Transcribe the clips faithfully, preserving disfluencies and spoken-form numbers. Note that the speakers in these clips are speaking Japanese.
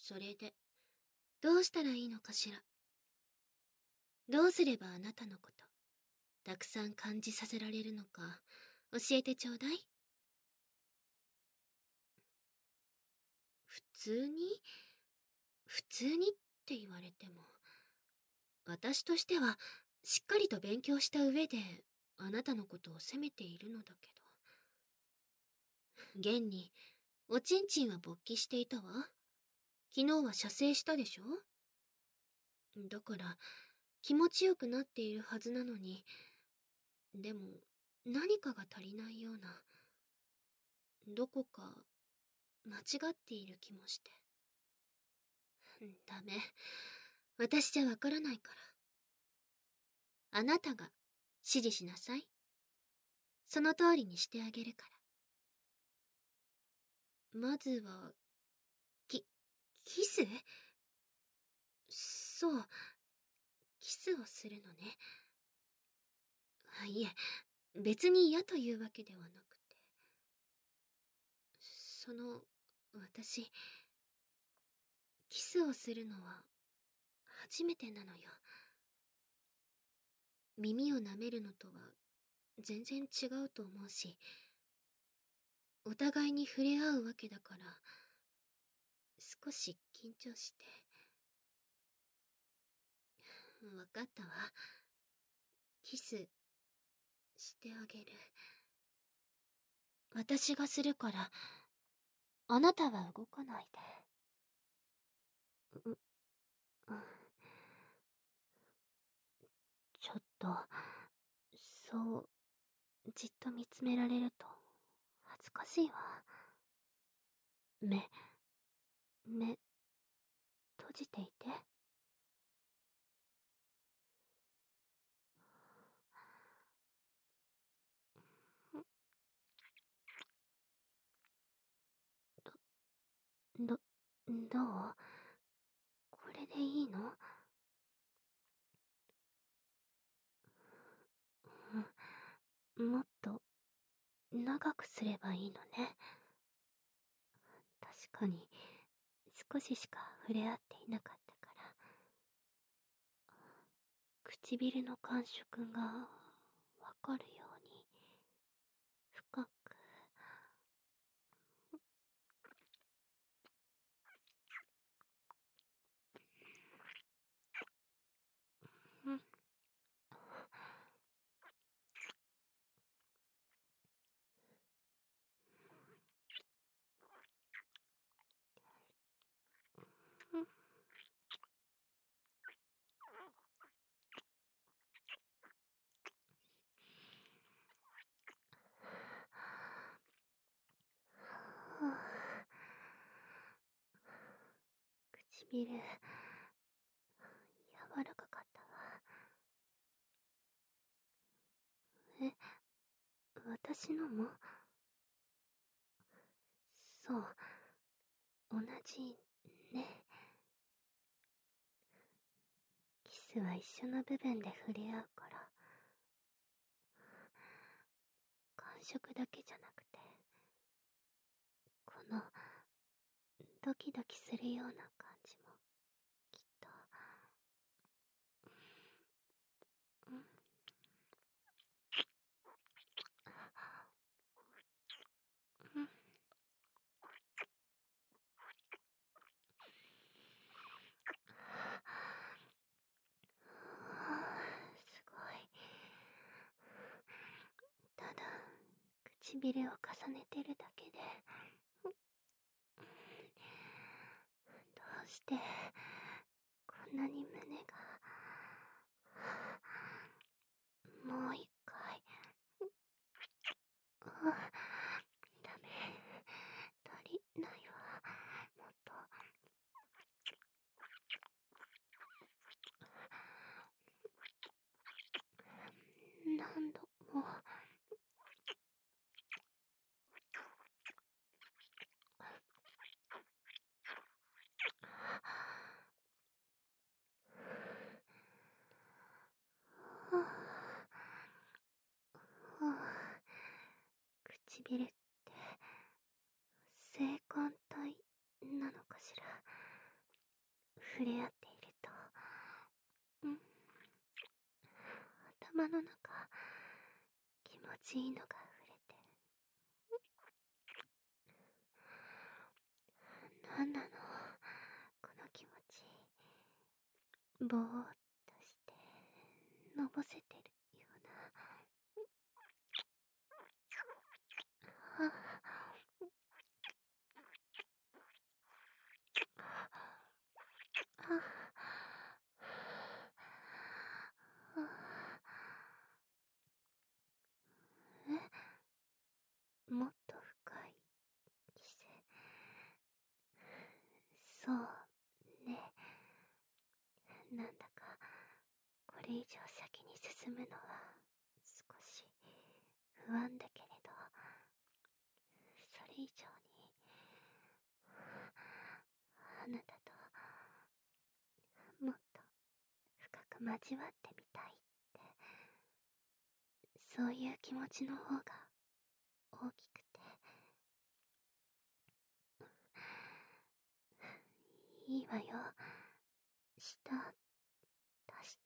それで、どうしたらいいのかしら。どうすればあなたのこと、たくさん感じさせられるのか、教えてちょうだい。普通に普通にって言われても、私としては、しっかりと勉強した上で、あなたのことを責めているのだけど。現に、おちんちんは勃起していたわ。昨日は射精したでしょ。だから、気持ちよくなっているはずなのに、でも、何かが足りないような、どこか、間違っている気もして。ダメ。私じゃわからないから。あなたが指示しなさい。その通りにしてあげるから。まずは、き、キス？そう、キスをするのね。いえ、別に嫌というわけではなくて。その、私、キスをするのは、初めてなのよ。耳を舐めるのとは、全然違うと思うし、お互いに触れ合うわけだから、少し緊張して。わかったわ。キス、してあげる。私がするから、あなたは動かないで。う、うん。ちょっと、そう、じっと見つめられると、恥ずかしいわ。目、目、閉じていて。ど、どう？これでいいの？うん、もっと、長くすればいいのね。確かに、少ししか触れ合っていなかったから。唇の感触が、わかるように、深く。うん。うん。唇、柔らかかったわ。え、私のも？そう、同じね。キスは一緒の部分で触れ合うから、感触だけじゃなくて、このドキドキするような感じもきっと。うん。うん。すごい。ただ、唇を重ねてるだけで、どうしてこんなに胸が、もう一回。あ、ダメ、足りないわ。もっと。何度も。はあ、はあ、唇って性感帯なのかしら。 触れ合っていると、うん、頭の中気持ちいいのが溢れて、なんなのこの気持ち。ぼーっとしてのぼせてるような。はあはあ、え、もっと深いキス。そうね。なんだかこれ以上先に進むのは少し不安だけれど、それ以上にあなたともっと深く交わってみたいって、そういう気持ちの方が大きくて。いいわよ、舌出して。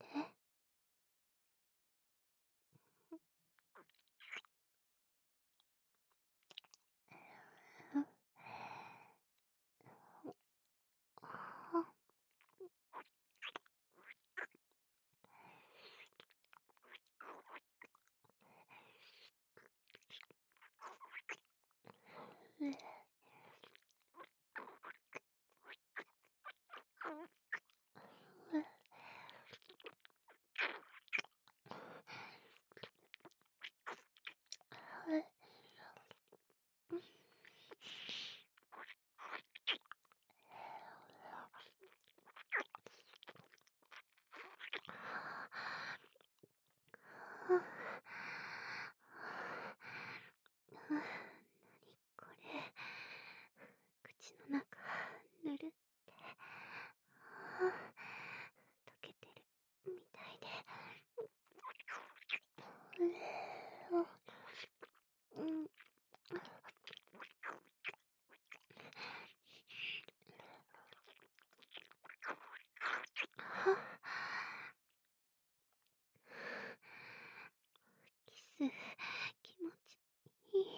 なにこれ、口の中ぬるって溶けてるみたいで。うん、キス気持ちいい。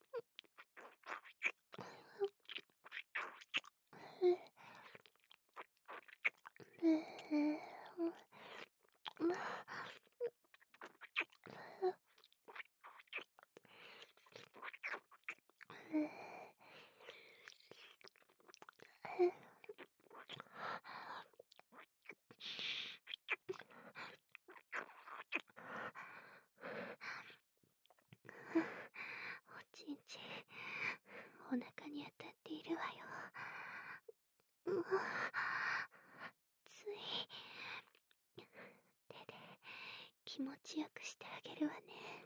おちんちんお腹に当たっているわよ。うわ、つい手で気持ちよくしてあげるわね。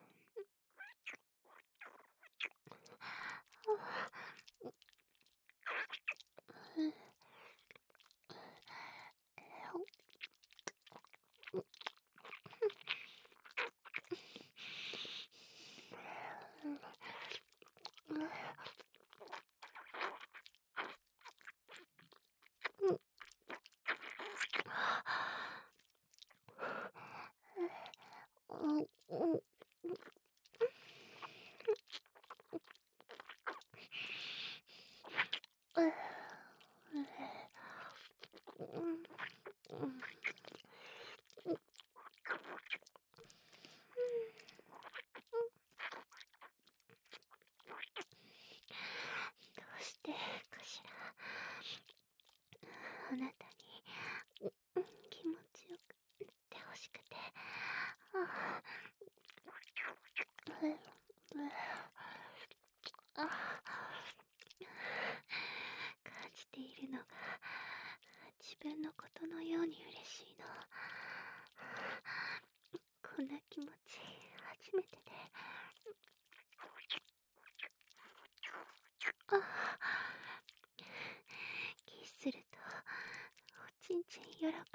どうしてかしら。あなたに気持ちよくってほしくて。ああ、感じているのが自分のことのように嬉しいの。こんな気持ち初めてで。あ、キスするとおちんちん喜んで。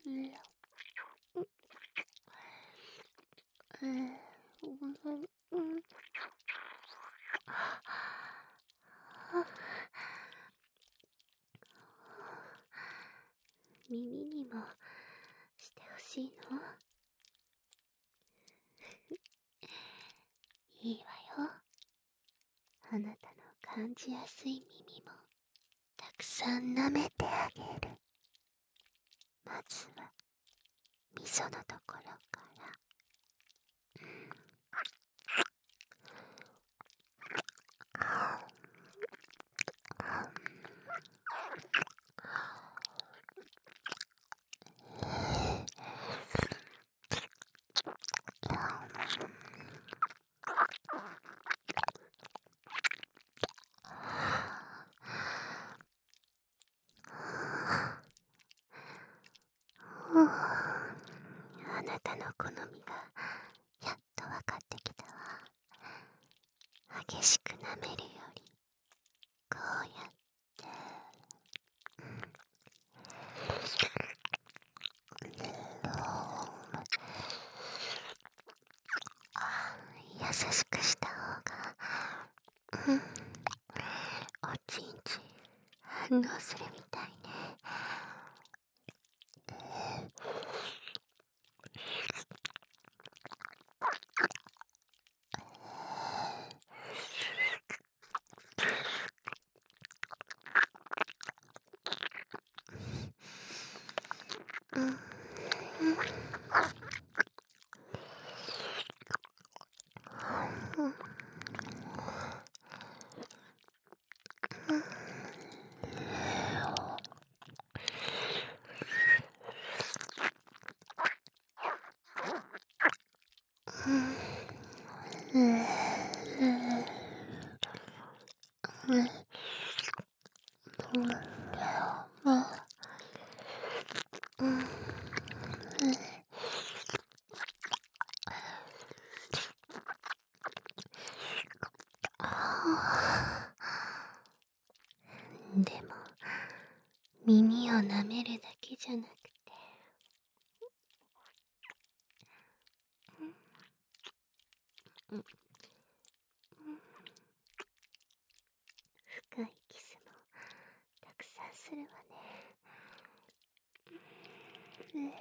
耳にもしてほしいの？いいわよ。あなたの感じやすい耳もたくさん舐めてあげる。まずはみそのところから。あなたの好みがやっと分かってきたわ。激しく舐めるよりこうやって優しくした方が、うん、おちんちん反応するみたいね。うんうんでも耳を舐めるだけじゃなくて、うんうん、深いキスもたくさんするわね。うん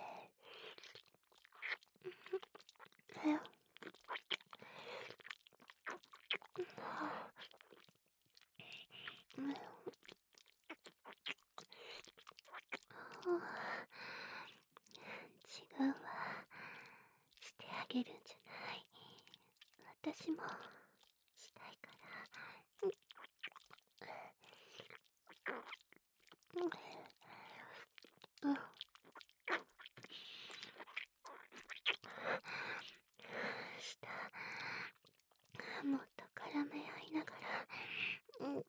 違うわ。してあげるんじゃない。私もしたいから。うん、したもっと絡め合いながら、うん、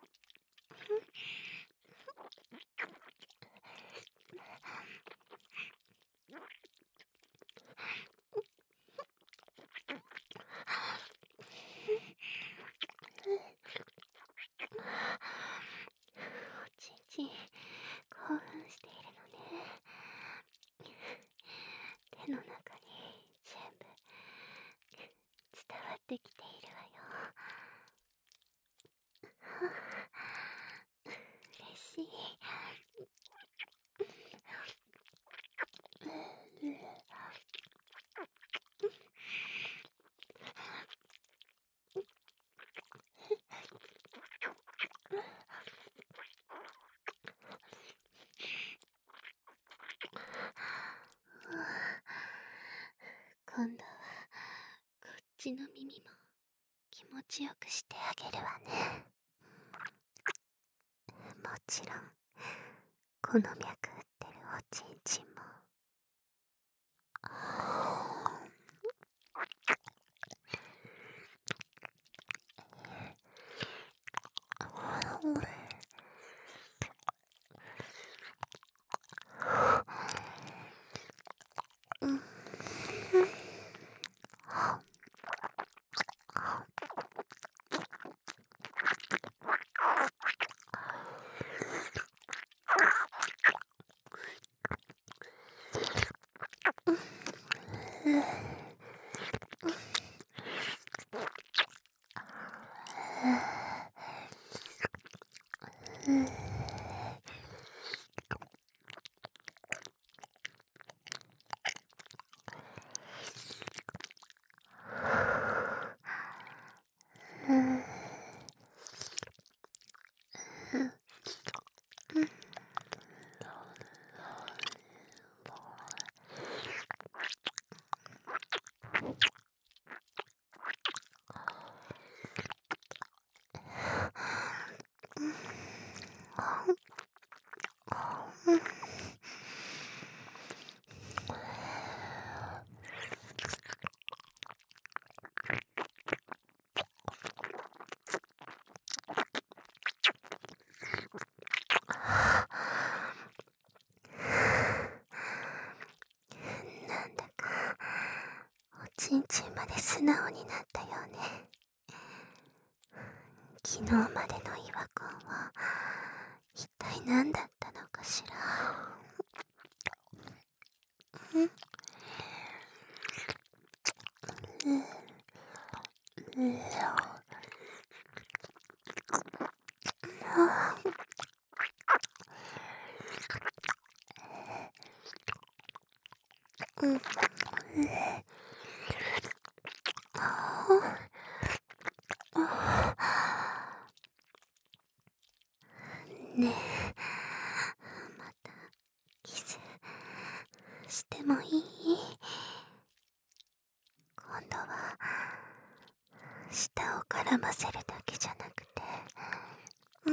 おちんちん興奮しているのね。手の中に全部伝わってきているわよ。嬉しい。今度はこっちの耳も気持ちよくしてあげるわね。もちろんこの脈打ってるおちんちんも。うんなんだかおちんちんまで素直になったよね。昨日までの違和感は一体何だったのかしら。んうううんねえ、またキスしてもいい？今度は舌を絡ませるだけじゃなくて、うん、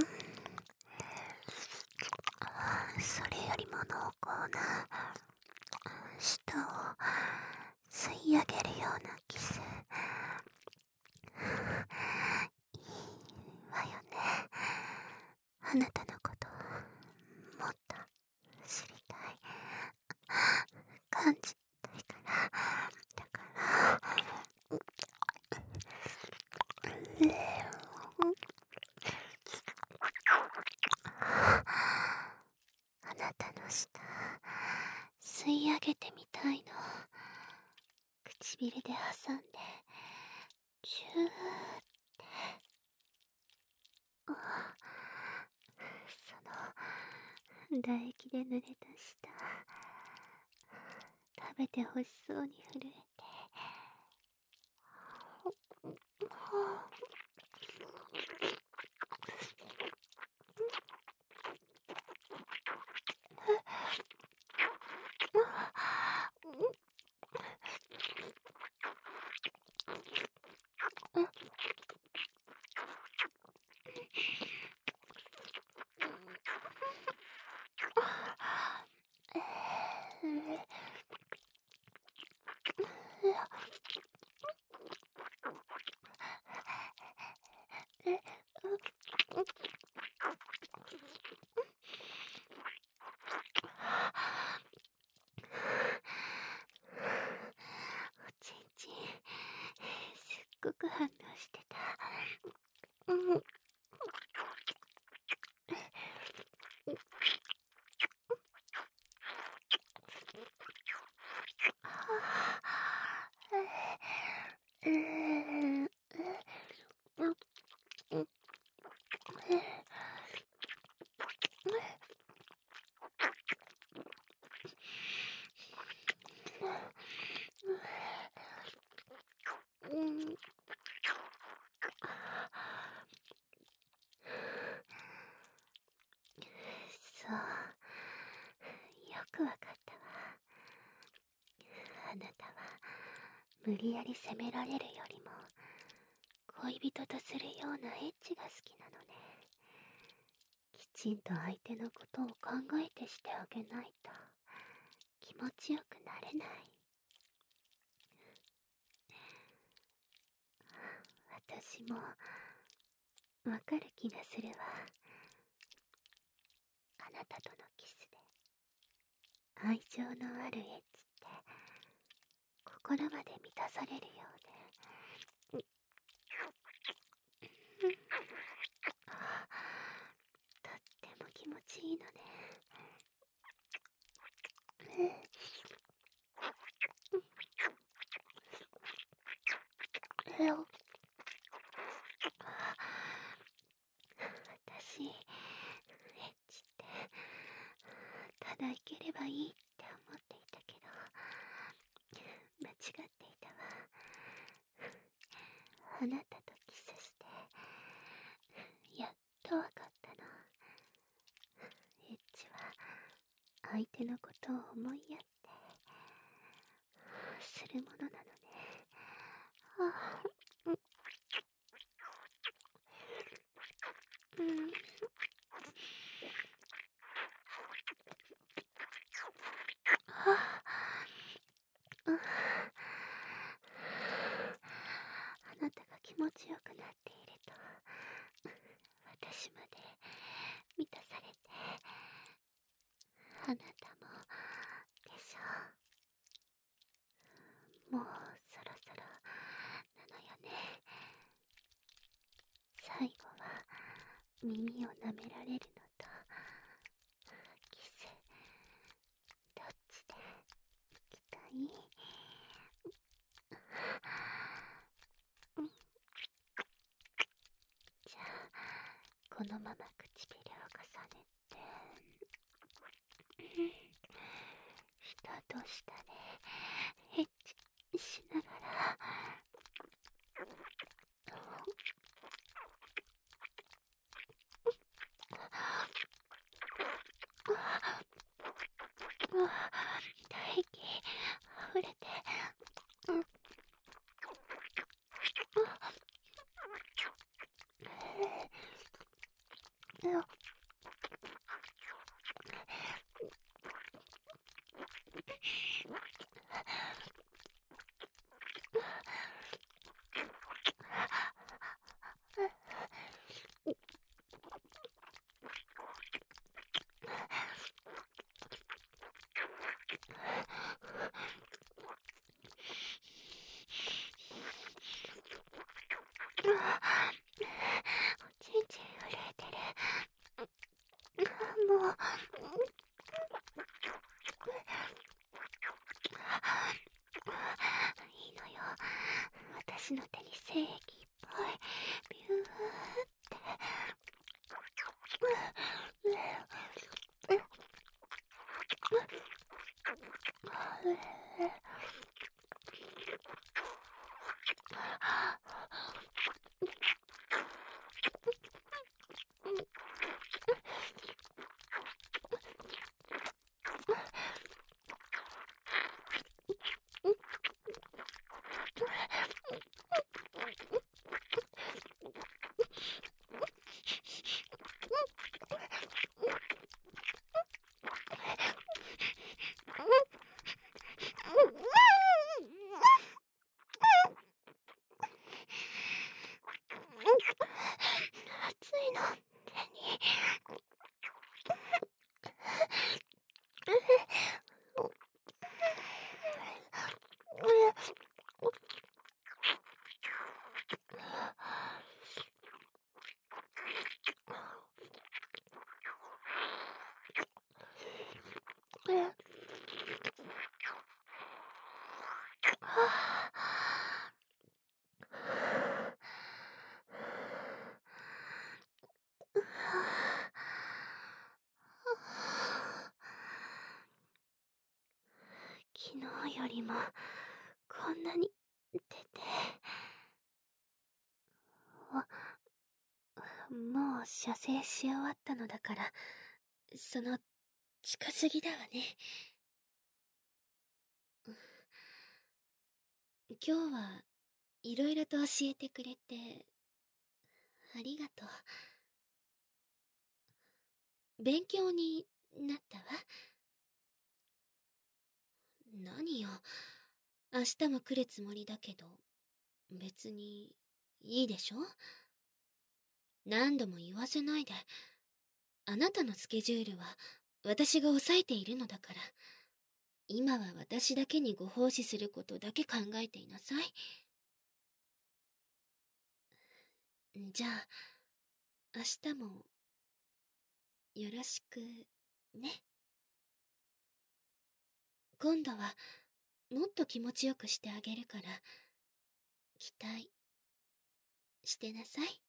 それよりも濃厚な舌を吸い上げるようなキス、いいわよね。あなたのこともっと知りたい、感じたいから。だからあなたの舌吸い上げてみたいの。唇で挟んでチューって、あ、その唾液で濡れた舌、食べてほしそうに震えて、おちんちんすっごく反応してた。うん、そう、よくわかったわ。あなたは無理やり責められるよりも恋人とするようなエッチが好きなのね。きちんと相手のことを考えてしてあげないと気持ちよくなれない。私もわかる気がするわ。あなたとのキスで愛情のあるエッチって心まで満たされるようで、とっても気持ちいいのね。 ばいいって思っていたけど、間違っていたわ。あなたとキスしてやっとわかったの。エッチは相手のことを思いやってするものなのね。ああ、うん、うん、ああ、あなたが気持ちよくなっていると私まで満たされて、あなたもでしょ。もうそろそろなのよね。最後は耳を舐められるのとキス、どっちで行きたい？うん、じゃあこのまま唇を重ねて、うん、下と下でエッチしながら、うわ、唾液溢れて、うん、うん、おちんちん震えてる。もう、いいのよ。私の手に精液いっぱいビューって熱いの手に。昨日よりもこんなに出て、もう射精し終わったのだから、その近すぎだわね。今日はいろいろと教えてくれてありがとう。勉強になったわ。何よ、明日も来るつもりだけど、別にいいでしょ？何度も言わせないで。あなたのスケジュールは私が抑えているのだから、今は私だけにご奉仕することだけ考えていなさい。じゃあ、明日もよろしくね。今度はもっと気持ちよくしてあげるから、期待してなさい。